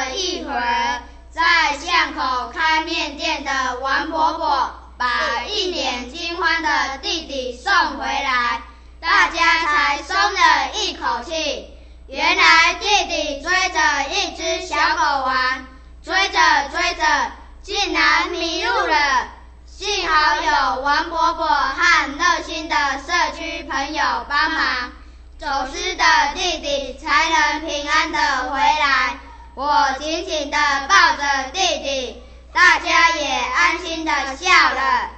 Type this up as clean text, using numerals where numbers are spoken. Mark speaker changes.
Speaker 1: 了一会儿，在巷口开面店的王伯伯把一脸惊慌的弟弟送回来，大家才松了一口气。原来弟弟追着一只小狗玩，追着追着竟然迷路了。幸好有王伯伯和热心的社区朋友帮忙，走失的弟弟才能平安的回来。我紧紧的抱着弟弟，大家也安心的笑了。